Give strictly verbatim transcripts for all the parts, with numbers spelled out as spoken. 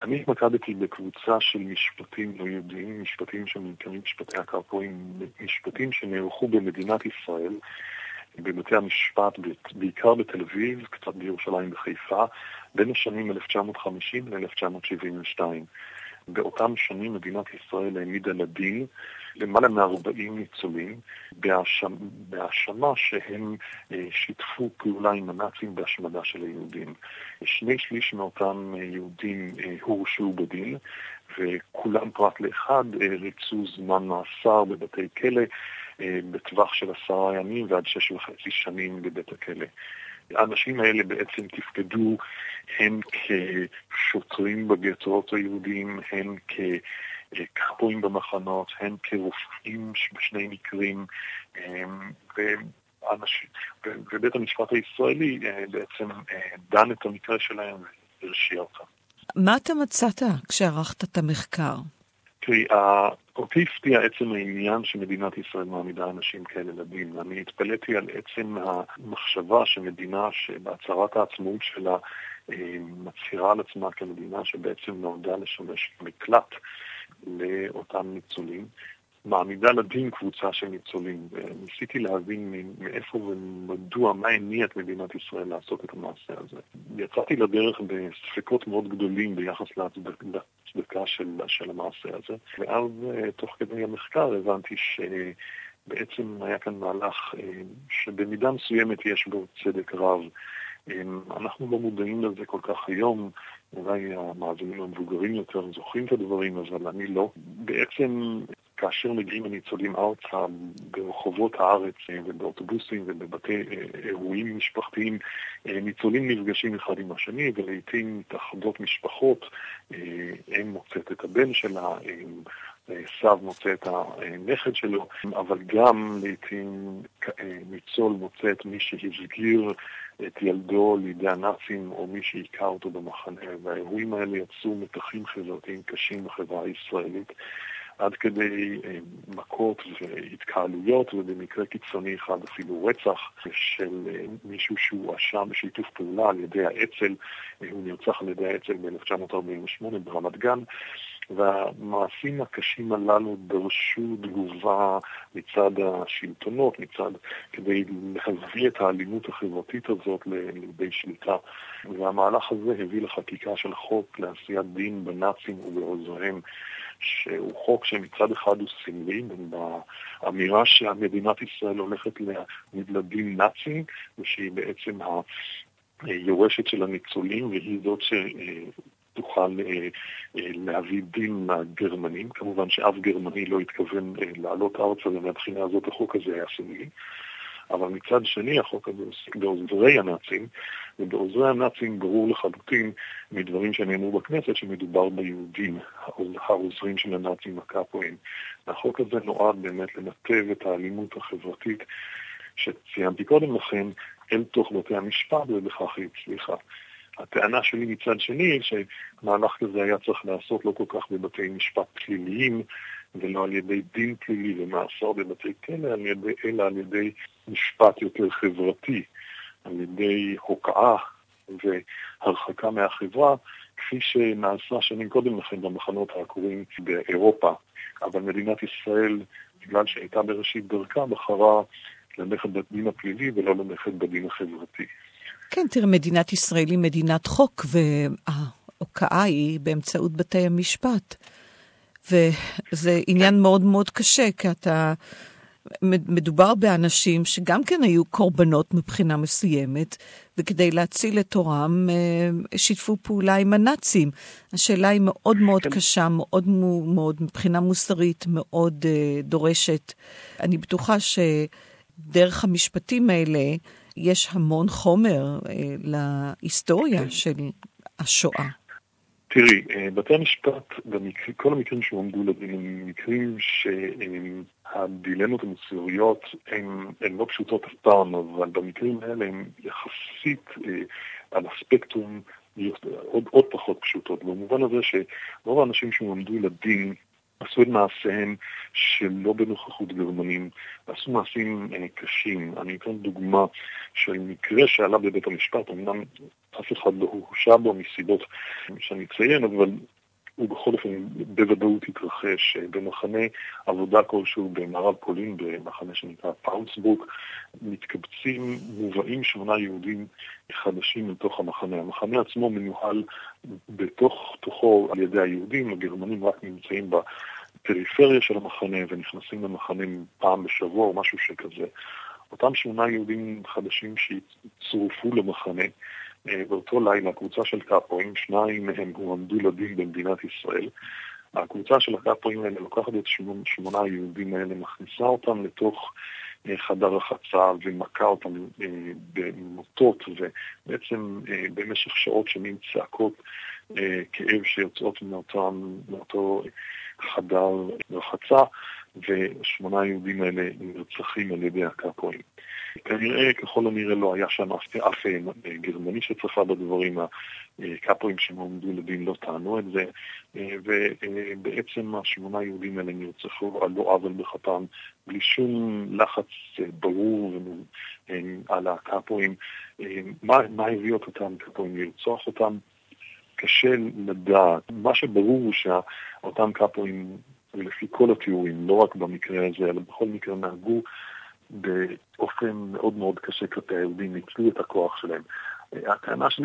אני התמקדתי בקבוצה של משפטים לא יהודיים, משפטים שנקראים משפטי הקרקועים, משפטים שנערכו במדינת ישראל, בבתי המשפט, בעיקר בתל אביב, קצת בירושלים וחיפה, בין השנים אלף תשע מאות חמישים ל-אלף תשע מאות שבעים ושתיים. באותם שנים מדינת ישראל העמידה לדין למעלה מ-ארבעים ניצולים בהאשמה, בהאשמה שהם שיתפו פעולה עם הנאצים בהשמדה של היהודים. שני שליש מאותם יהודים הורשעו בדין, וכולם פרט לאחד ריצו זמן מאסר בבתי כלא בטווח של עשרה ימים ועד שש וחצי שנים בבית הכלא. האנשים האלה בעצם תפקדו הן כשוטרים בגטאות היהודים, הן כקרפועים במחנות, הן כרופאים בשני מקרים, ואנשים, ובית המשפט הישראלי בעצם דן את המקרה שלהם והרשיע אותם. מה אתה מצאת כשערכת את המחקר? תראי, אותי הפתיע עצם העניין שמדינת ישראל מעמידה אנשים כאלה לדין. אני התפלאתי על עצם המחשבה שמדינה שבהצהרת העצמאות שלה מצהירה על עצמה כמדינה שבעצם נועדה לשמש מקלט לאותם ניצולים, מעמידה לדין קבוצה של ניצולים. וניסיתי להבין מאיפה ומדוע, מה הניע את מדינת ישראל לעשות את המעשה הזה. יצאתי לדרך בספקות מאוד גדולים ביחס להצדקה של, של המעשה הזה, ואז תוך כדי המחקר הבנתי שבעצם היה כאן מהלך שבמידה מסוימת יש בו צדק רב. אנחנו לא מודעים לזה כל כך היום, אולי המאזינים המבוגרים יותר זוכרים את הדברים, אבל אני לא. בעצם כאשר מגיעים הניצולים ארצה ברחובות הארץ ובאוטובוסים ובבתי אירועים משפחתיים, ניצולים נפגשים אחד עם השני ולעיתים מתאחדות משפחות, אם מוצאת את הבן שלה, סב מוצא את הנכד שלו, אבל גם לעיתים ניצול מוצא את מי שהסגיר את ילדו לידי הנאצים או מי שהיכה אותו במחנה, והאירועים האלה יצאו מתחים חברתיים קשים בחברה הישראלית, עד כדי מכות והתקהלויות, ובמקרה קיצוני אחד אפילו רצח של מישהו שהוא אשם בשיתוף פעולה על ידי האצ"ל. הוא נרצח על ידי האצ"ל ב-אלף תשע מאות ארבעים ושמונה ברמת גן, והמעשים הקשים הללו דרשו תגובה מצד השלטונות, מצד כדי להביא את האלימות החברתית הזאת לידי שליטה. והמהלך הזה הביא לחקיקה של חוק לעשיית דין בנאצים ובעוזריהם, שהוא חוק שמצד אחד הוא סמלי, באמירה שהמדינת ישראל הולכת לדין נאצים, ושהיא בעצם היורשת של הניצולים, והיא זאת שתוכל להביא דין לגרמנים. כמובן שאף גרמני לא התכוון לעלות ארצה, ומבחינה הזאת החוק הזה היה סמלי. אבל מצד שני, החוק הזה עוסק בעוזרי הנאצים, ובעוזרי הנאצים ברור לחלוטין מדברים שנאמרו בכנסת שמדובר ביהודים, העוזרים של הנאצים הקרפועים. החוק הזה נועד באמת לנתב את האלימות החברתית שציינתי קודם לכן אל תוך בתי המשפט, ובכך היא הצליחה. הטענה שלי מצד שני, שמהלך כזה היה צריך לעשות לא כל כך בבתי משפט פליליים, ולא על ידי דין פלילי ומאסר בבתי כלא, אלא על ידי משפט יותר חברתי, על ידי הוקעה והרחקה מהחברה, כפי שנעשה שנים קודם לכן במחנות העקורים באירופה. אבל מדינת ישראל, בגלל שהייתה בראשית דרכה, בחרה ללכת בדין הפלילי ולא ללכת בדין החברתי. כן, תראה, מדינת ישראל היא מדינת חוק, וההוקעה היא באמצעות בתי המשפט. וזה עניין מאוד מאוד קשה, כי אתה מדובר באנשים שגם כן היו קורבנות מבחינה מסוימת, וכדי להציל את תורם שיתפו פעולה עם הנאצים. השאלה היא מאוד מאוד קשה, מאוד מאוד מבחינה מוסרית, מאוד דורשת. אני בטוחה שדרך המשפטים האלה יש המון חומר להיסטוריה של השואה. תראי, בתי המשפט, כל המקרים שעומדו לדין, הם מקרים שהדילמות המוסריות הן לא פשוטות אף פעם, אבל במקרים האלה הם יחסית על הספקטרום עוד, עוד פחות פשוטות. במובן הזה שרוב האנשים שעומדו לדין עשו את מעשיהם שלא בנוכחות גרמנים, עשו מעשים קשים. אני אתן דוגמה של מקרה שעלה בבית המשפט, אמנם אף אחד לא הורשע בו מסיבות שאני אציין, אבל הוא בכל אופן בוודאות התרחש במחנה עבודה כלשהו במערב פולין, במחנה שנקרא פאונסבורג. מתקבצים, מובאים שמונה יהודים חדשים לתוך המחנה. המחנה עצמו מנוהל בתוך תוכו על ידי היהודים, הגרמנים רק נמצאים בפריפריה של המחנה ונכנסים למחנה פעם בשבוע או משהו שכזה. אותם שמונה יהודים חדשים שצורפו למחנה, באותו לילה, קבוצה של קאפואים, שניים מהם הועמדו לדין במדינת ישראל. הקבוצה של הקאפואים האלה לוקחת את שמונה היהודים האלה, מכניסה אותם לתוך חדר החצה ומכה אותם במוטות, ובעצם במשך שעות שנים צעקות כאב שיוצאות מאותם, מאותו חדר רחצה, ושמונה היהודים האלה נרצחים על ידי הקאפואים. כנראה, ככל הנראה לא היה שם אף, אף גרמני שצפה בדברים. הקאפואים שמועמדו לדין לא טענו את זה, ובעצם השמונה יהודים האלה נרצחו על לא עוול בכפם, בלי שום לחץ ברור על הקאפואים. מה, מה הביא אותם קאפואים לרצוח אותם? קשה לדעת. מה שברור הוא שאותם קאפואים, ולפי כל התיאורים, לא רק במקרה הזה, אלא בכל מקרה נהגו באופן מאוד מאוד קשה כלפי היהודים, ניצלו את הכוח שלהם. הטענה שלי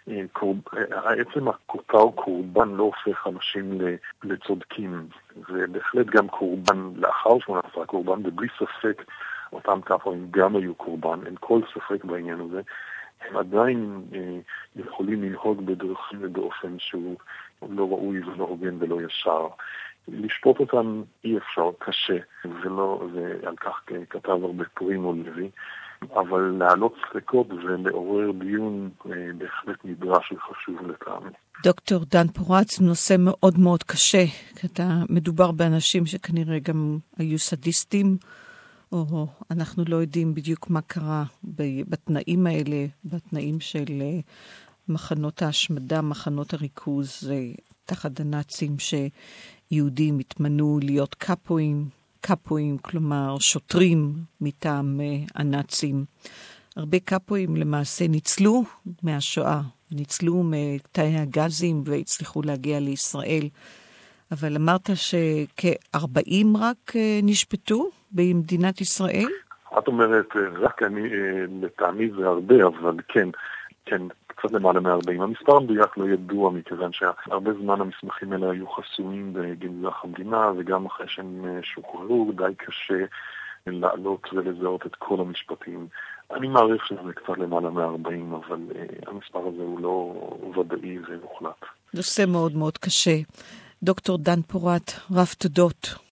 שעצם הכותר קורבן לא הופך אנשים לצודקים, ובהחלט גם קורבן לאחר שהוא נעשה קורבן, ובלי ספק אותם קאפואים גם היו קורבן, אין כל ספק בעניין הזה, הם עדיין יכולים לנהוג בדרכים ובאופן שהוא לא ראוי ולא הוגן ולא ישר. לשפוט אותם אי אפשר, קשה, ולא, ועל כך כתב הרבה פרימו לוי, אבל להעלות ספקות ולעורר דיון בהחלט נדרש וחשוב לטעמי. דוקטור דן פורץ, נושא מאוד מאוד קשה, כי אתה מדובר באנשים שכנראה גם היו סדיסטים, או אנחנו לא יודעים בדיוק מה קרה בתנאים האלה, בתנאים של מחנות ההשמדה, מחנות הריכוז, תחת הנאצים שיהודים התמנו להיות קאפואים, קאפואים, כלומר שוטרים מטעם הנאצים. הרבה קאפואים למעשה ניצלו מהשואה, ניצלו מתאי הגזים והצליחו להגיע לישראל. אבל אמרת שכ-ארבעים רק נשפטו במדינת ישראל? את אומרת, רק אני, לטעמי זה הרבה, אבל כן, כן, קצת למעלה מ-ארבעים. המספר המדויק לא ידוע, מכיוון שהרבה זמן המסמכים האלה היו חסויים בגנזך המדינה, וגם אחרי שהם שוחררו, די קשה לעלות ולזהות את כל המשפטים. אני מעריך שזה קצת למעלה מ-ארבעים, אבל המספר הזה הוא לא ודאי ומוחלט. נושא מאוד מאוד קשה. דוקטור דן פורט, רב תודות.